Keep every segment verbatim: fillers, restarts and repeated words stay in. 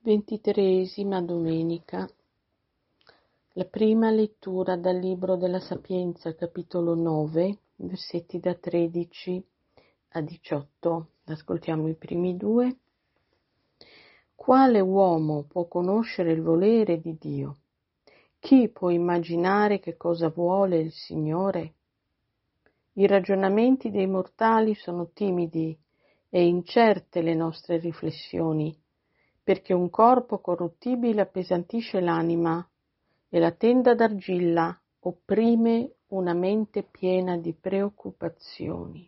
Ventitreesima domenica. La prima lettura dal Libro della Sapienza, capitolo nove, versetti da tredici a diciotto. Ascoltiamo i primi due. Quale uomo può conoscere il volere di Dio? Chi può immaginare che cosa vuole il Signore? I ragionamenti dei mortali sono timidi e incerte le nostre riflessioni, perché un corpo corruttibile appesantisce l'anima e la tenda d'argilla opprime una mente piena di preoccupazioni.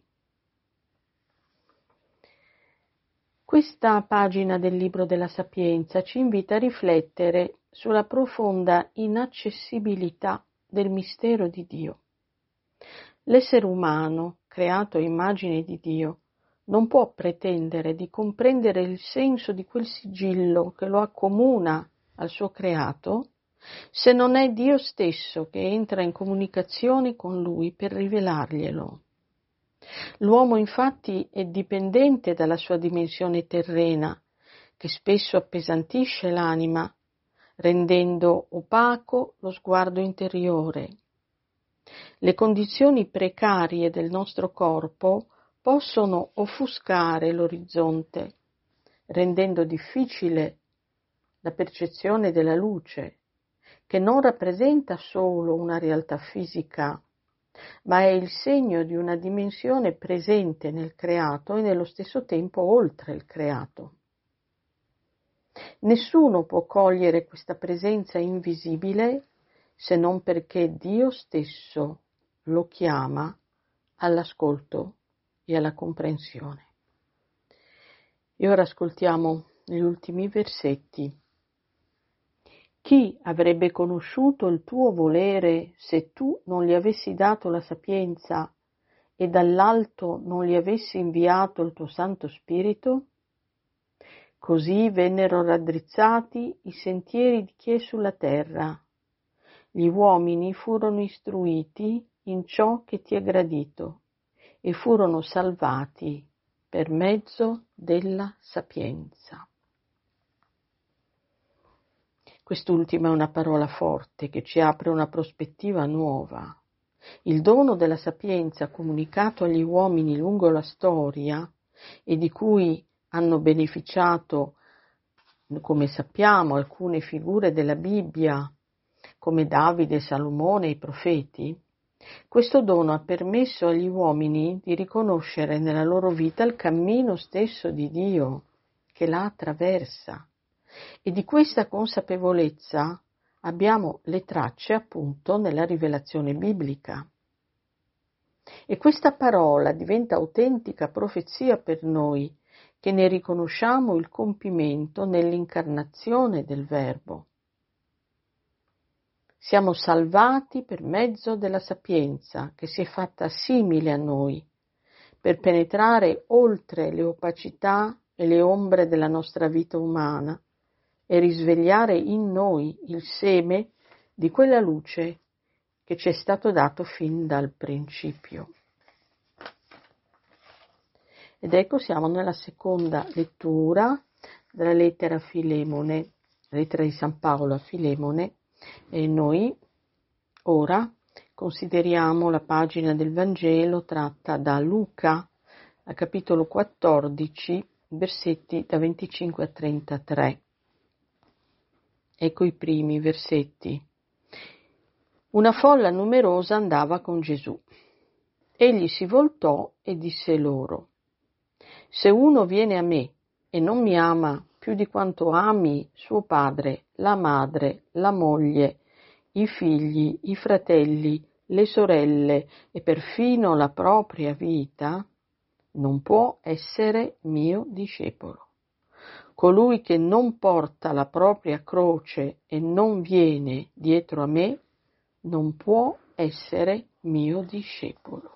Questa pagina del Libro della Sapienza ci invita a riflettere sulla profonda inaccessibilità del mistero di Dio. L'essere umano, creato a immagine di Dio, non può pretendere di comprendere il senso di quel sigillo che lo accomuna al suo creato, se non è Dio stesso che entra in comunicazione con lui per rivelarglielo. L'uomo infatti è dipendente dalla sua dimensione terrena, che spesso appesantisce l'anima, rendendo opaco lo sguardo interiore. Le condizioni precarie del nostro corpo possono offuscare l'orizzonte, rendendo difficile la percezione della luce, che non rappresenta solo una realtà fisica, ma è il segno di una dimensione presente nel creato e nello stesso tempo oltre il creato. Nessuno può cogliere questa presenza invisibile se non perché Dio stesso lo chiama all'ascolto e alla comprensione. E ora ascoltiamo gli ultimi versetti. Chi avrebbe conosciuto il tuo volere se tu non gli avessi dato la sapienza e dall'alto non gli avessi inviato il tuo Santo Spirito? Così vennero raddrizzati i sentieri di chi è sulla terra. Gli uomini furono istruiti in ciò che ti è gradito e furono salvati per mezzo della sapienza. Quest'ultima è una parola forte che ci apre una prospettiva nuova. Il dono della sapienza comunicato agli uomini lungo la storia e di cui hanno beneficiato, come sappiamo, alcune figure della Bibbia, come Davide, Salomone e i profeti, questo dono ha permesso agli uomini di riconoscere nella loro vita il cammino stesso di Dio che la attraversa. E di questa consapevolezza abbiamo le tracce appunto nella rivelazione biblica. E questa parola diventa autentica profezia per noi, che ne riconosciamo il compimento nell'incarnazione del Verbo. Siamo salvati per mezzo della sapienza che si è fatta simile a noi, per penetrare oltre le opacità e le ombre della nostra vita umana e risvegliare in noi il seme di quella luce che ci è stato dato fin dal principio. Ed ecco siamo nella seconda lettura della lettera a Filemone, la lettera di San Paolo a Filemone, e noi ora consideriamo la pagina del Vangelo tratta da Luca, al capitolo quattordici, versetti da venticinque a trentatré. Ecco i primi versetti. Una folla numerosa andava con Gesù. Egli si voltò e disse loro: Se uno viene a me e non mi ama più di quanto ami suo padre, la madre, la moglie, i figli, i fratelli, le sorelle e perfino la propria vita, non può essere mio discepolo. Colui che non porta la propria croce e non viene dietro a me, non può essere mio discepolo.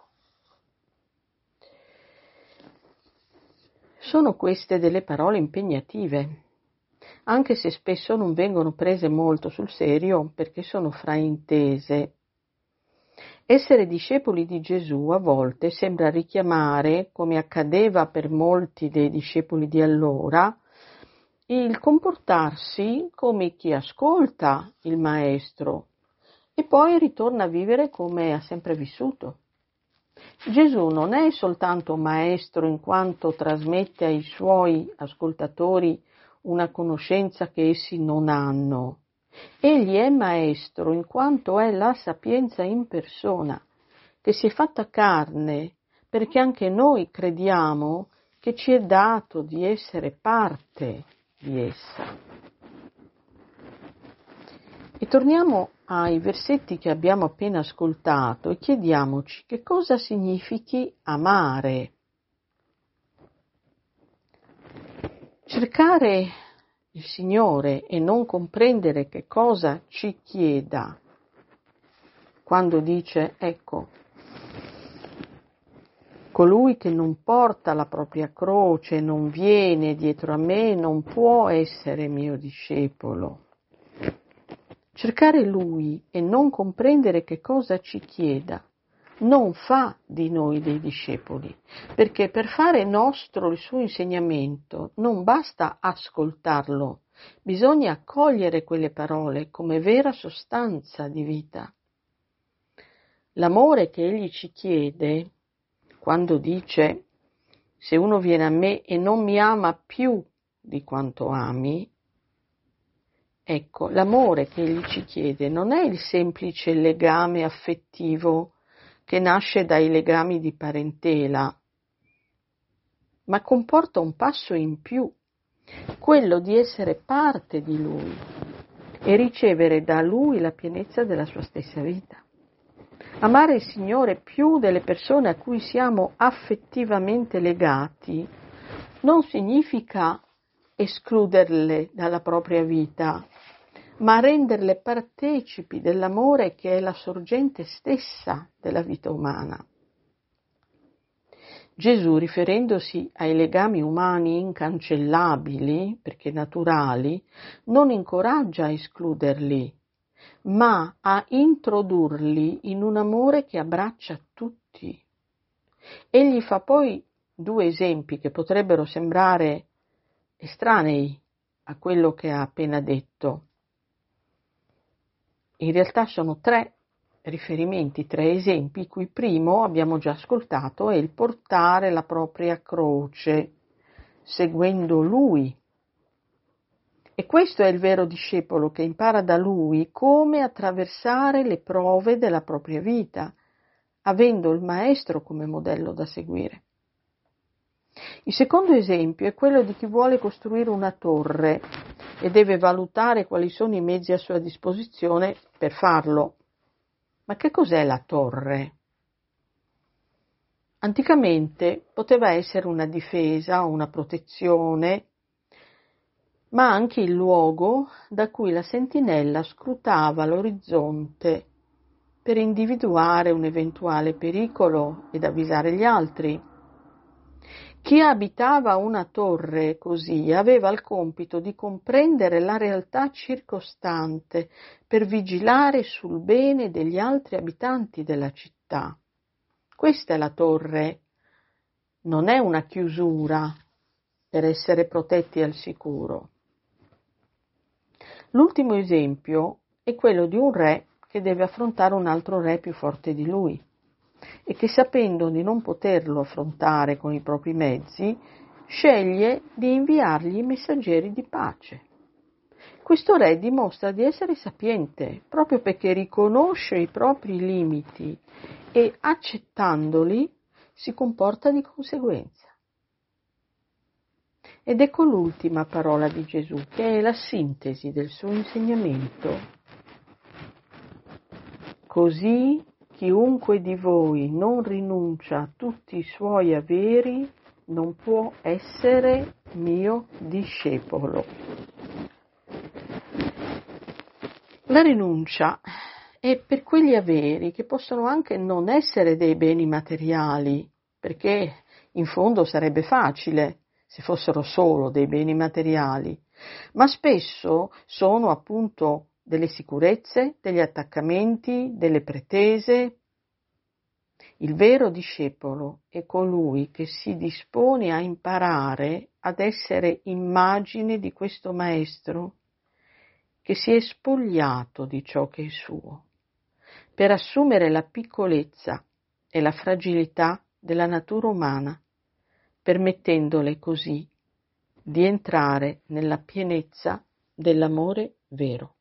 Sono queste delle parole impegnative, anche se spesso non vengono prese molto sul serio perché sono fraintese. Essere discepoli di Gesù a volte sembra richiamare, come accadeva per molti dei discepoli di allora, il comportarsi come chi ascolta il maestro e poi ritorna a vivere come ha sempre vissuto. Gesù non è soltanto maestro in quanto trasmette ai suoi ascoltatori una conoscenza che essi non hanno. Egli è maestro in quanto è la sapienza in persona, che si è fatta carne, perché anche noi crediamo che ci è dato di essere parte di essa. E torniamo ai versetti che abbiamo appena ascoltato e chiediamoci che cosa significhi amare. Cercare il Signore e non comprendere che cosa ci chieda quando dice, ecco, colui che non porta la propria croce, non viene dietro a me, non può essere mio discepolo. Cercare Lui e non comprendere che cosa ci chieda non fa di noi dei discepoli, perché per fare nostro il suo insegnamento non basta ascoltarlo, bisogna accogliere quelle parole come vera sostanza di vita. L'amore che Egli ci chiede, quando dice se uno viene a me e non mi ama più di quanto ami, ecco, l'amore che Egli ci chiede non è il semplice legame affettivo che nasce dai legami di parentela, ma comporta un passo in più, quello di essere parte di Lui e ricevere da Lui la pienezza della sua stessa vita. Amare il Signore più delle persone a cui siamo affettivamente legati non significa escluderle dalla propria vita, ma renderle partecipi dell'amore che è la sorgente stessa della vita umana. Gesù, riferendosi ai legami umani incancellabili, perché naturali, non incoraggia a escluderli, ma a introdurli in un amore che abbraccia tutti. Egli fa poi due esempi che potrebbero sembrare estranei a quello che ha appena detto. In realtà sono tre riferimenti, tre esempi, cui primo abbiamo già ascoltato è il portare la propria croce, seguendo Lui. E questo è il vero discepolo che impara da Lui come attraversare le prove della propria vita, avendo il Maestro come modello da seguire. Il secondo esempio è quello di chi vuole costruire una torre e deve valutare quali sono i mezzi a sua disposizione per farlo. Ma che cos'è la torre? Anticamente poteva essere una difesa o una protezione, ma anche il luogo da cui la sentinella scrutava l'orizzonte per individuare un eventuale pericolo ed avvisare gli altri. Chi abitava una torre così aveva il compito di comprendere la realtà circostante per vigilare sul bene degli altri abitanti della città. Questa è la torre, non è una chiusura per essere protetti al sicuro. L'ultimo esempio è quello di un re che deve affrontare un altro re più forte di lui e che, sapendo di non poterlo affrontare con i propri mezzi, sceglie di inviargli messaggeri di pace. Questo re dimostra di essere sapiente proprio perché riconosce i propri limiti e, accettandoli, si comporta di conseguenza. Ed ecco l'ultima parola di Gesù, che è la sintesi del suo insegnamento. Così chiunque di voi non rinuncia a tutti i suoi averi non può essere mio discepolo. La rinuncia è per quegli averi che possono anche non essere dei beni materiali, perché in fondo sarebbe facile se fossero solo dei beni materiali, ma spesso sono appunto delle sicurezze, degli attaccamenti, delle pretese. Il vero discepolo è colui che si dispone a imparare ad essere immagine di questo Maestro che si è spogliato di ciò che è suo, per assumere la piccolezza e la fragilità della natura umana, permettendole così di entrare nella pienezza dell'amore vero.